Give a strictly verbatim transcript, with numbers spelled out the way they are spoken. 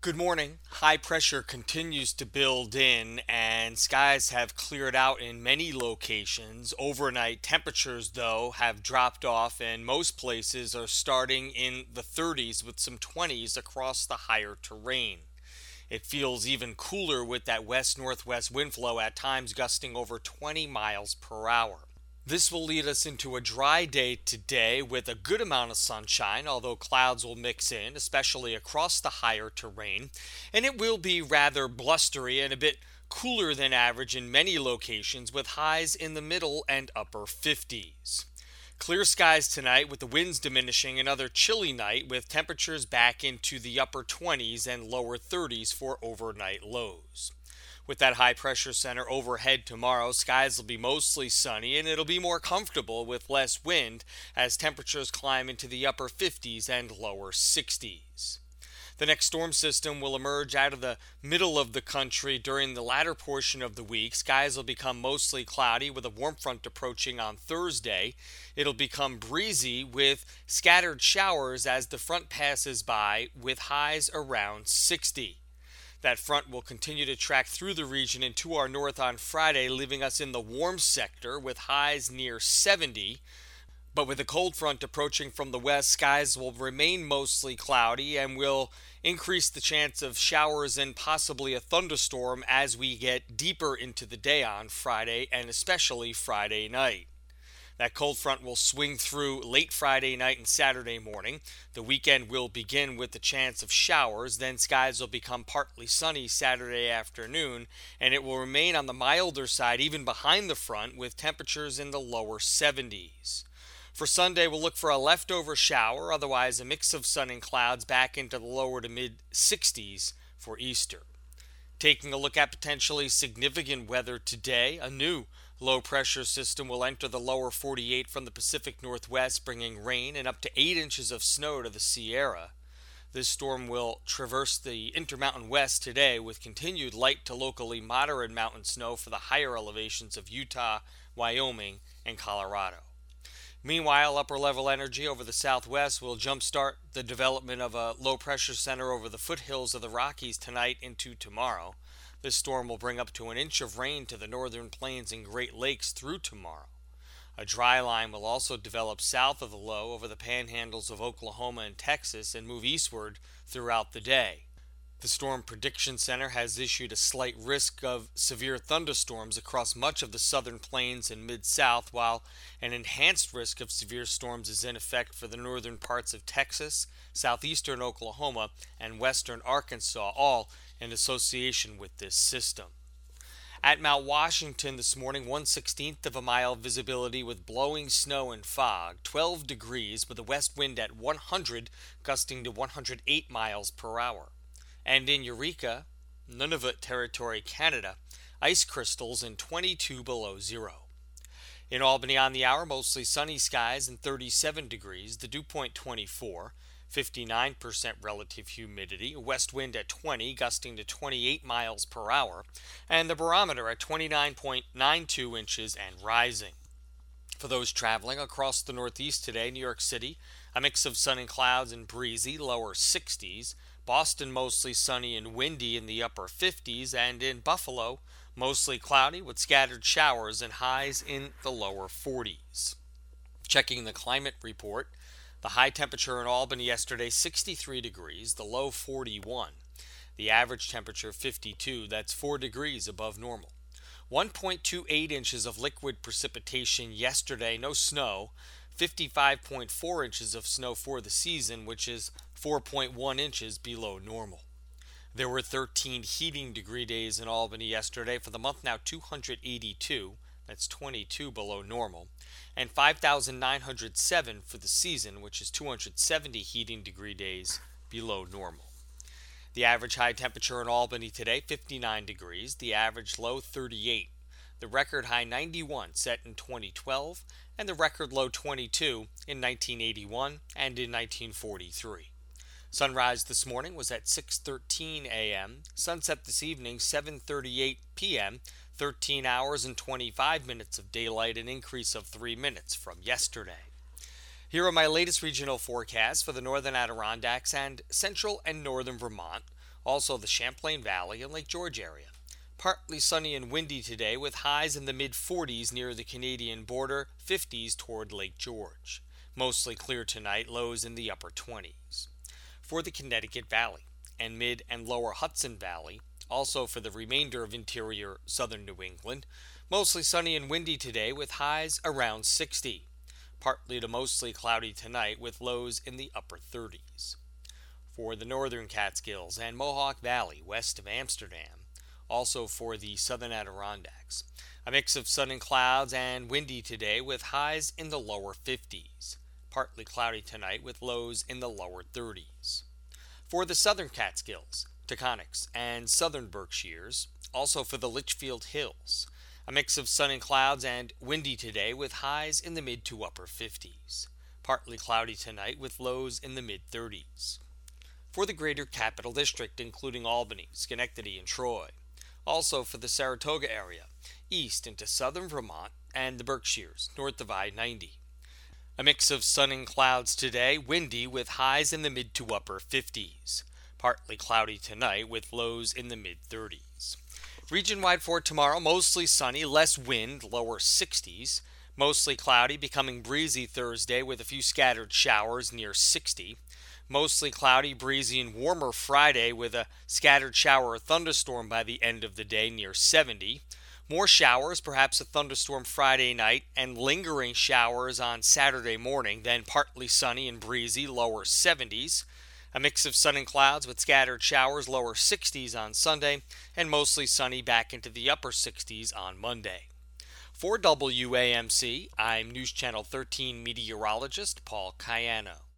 Good morning. High pressure continues to build in, and skies have cleared out in many locations. Overnight temperatures, though, have dropped off, and most places are starting in the thirties with some twenties across the higher terrain. It feels even cooler with that west northwest wind flow at times gusting over twenty miles per hour. This will lead us into a dry day today with a good amount of sunshine, although clouds will mix in, especially across the higher terrain, and it will be rather blustery and a bit cooler than average in many locations with highs in the middle and upper fifties. Clear skies tonight with the winds diminishing, another chilly night with temperatures back into the upper twenties and lower thirties for overnight lows. With that high pressure center overhead tomorrow, skies will be mostly sunny and it'll be more comfortable with less wind as temperatures climb into the upper fifties and lower sixties. The next storm system will emerge out of the middle of the country during the latter portion of the week. Skies will become mostly cloudy with a warm front approaching on Thursday. It'll become breezy with scattered showers as the front passes by with highs around sixty. That front will continue to track through the region and to our north on Friday, leaving us in the warm sector with highs near seventy. But with the cold front approaching from the west, skies will remain mostly cloudy and will increase the chance of showers and possibly a thunderstorm as we get deeper into the day on Friday and especially Friday night. That cold front will swing through late Friday night and Saturday morning. The weekend will begin with the chance of showers, then skies will become partly sunny Saturday afternoon, and it will remain on the milder side even behind the front with temperatures in the lower seventies. For Sunday, we'll look for a leftover shower, otherwise a mix of sun and clouds back into the lower to mid sixties for Easter. Taking a look at potentially significant weather today, a new low pressure system will enter the lower forty-eight from the Pacific Northwest, bringing rain and up to eight inches of snow to the Sierra. This storm will traverse the Intermountain West today with continued light to locally moderate mountain snow for the higher elevations of Utah, Wyoming, and Colorado. Meanwhile, upper level energy over the southwest will jumpstart the development of a low pressure center over the foothills of the Rockies tonight into tomorrow. This storm will bring up to an inch of rain to the northern plains and Great Lakes through tomorrow. A dry line will also develop south of the low over the panhandles of Oklahoma and Texas and move eastward throughout the day. The Storm Prediction Center has issued a slight risk of severe thunderstorms across much of the southern plains and mid-south, while an enhanced risk of severe storms is in effect for the northern parts of Texas, southeastern Oklahoma, and western Arkansas, all in association with this system. At Mount Washington this morning, one sixteenth of a mile visibility with blowing snow and fog, twelve degrees with a west wind at one hundred, gusting to one hundred eight miles per hour. And in Eureka, Nunavut Territory, Canada, ice crystals in twenty-two below zero. In Albany on the hour, mostly sunny skies and thirty-seven degrees, the dew point twenty-four, fifty-nine percent relative humidity, a west wind at twenty, gusting to twenty-eight miles per hour, and the barometer at twenty-nine point nine two inches and rising. For those traveling across the Northeast today, New York City, a mix of sun and clouds and breezy, lower sixties. Boston, mostly sunny and windy in the upper fifties, and in Buffalo, mostly cloudy with scattered showers and highs in the lower forties. Checking the climate report, the high temperature in Albany yesterday, sixty-three degrees, the low forty-one. The average temperature fifty-two, that's four degrees above normal. one point two eight inches of liquid precipitation yesterday, no snow. fifty-five point four inches of snow for the season, which is four point one inches below normal. There were thirteen heating degree days in Albany yesterday. For the month now, two hundred eighty-two, that's twenty-two below normal, and five thousand nine hundred seven for the season, which is two hundred seventy heating degree days below normal. The average high temperature in Albany today, fifty-nine degrees, the average low thirty-eight. The record high ninety-one set in twenty twelve, and the record low twenty-two in nineteen eighty-one and in nineteen forty-three. Sunrise this morning was at six thirteen a.m., sunset this evening seven thirty-eight p.m., thirteen hours and twenty-five minutes of daylight, an increase of three minutes from yesterday. Here are my latest regional forecasts for the northern Adirondacks and central and northern Vermont. Also the Champlain Valley and Lake George area. Partly sunny and windy today with highs in the mid forties near the Canadian border, fifties toward Lake George. Mostly clear tonight, lows in the upper twenties. For the Connecticut Valley and mid and lower Hudson Valley, also for the remainder of interior southern New England, mostly sunny and windy today with highs around sixty. Partly to mostly cloudy tonight with lows in the upper thirties. For the northern Catskills and Mohawk Valley west of Amsterdam, also for the southern Adirondacks, a mix of sun and clouds and windy today with highs in the lower fifties. Partly cloudy tonight with lows in the lower thirties. For the southern Catskills, Taconics, and southern Berkshires, also for the Litchfield Hills, a mix of sun and clouds and windy today with highs in the mid to upper fifties. Partly cloudy tonight with lows in the mid thirties. For the greater Capital District, including Albany, Schenectady, and Troy. Also for the Saratoga area, east into southern Vermont, and the Berkshires, north of I ninety. A mix of sun and clouds today, windy with highs in the mid to upper fifties. Partly cloudy tonight with lows in the mid thirties. Region-wide for tomorrow, mostly sunny, less wind, lower sixties. Mostly cloudy, becoming breezy Thursday with a few scattered showers near sixty. Mostly cloudy, breezy, and warmer Friday with a scattered shower or thunderstorm by the end of the day near seventy. More showers, perhaps a thunderstorm Friday night, and lingering showers on Saturday morning, then partly sunny and breezy, lower seventies. A mix of sun and clouds with scattered showers, lower sixties on Sunday, and mostly sunny back into the upper sixties on Monday. For W A M C, I'm News Channel thirteen meteorologist Paul Cayano.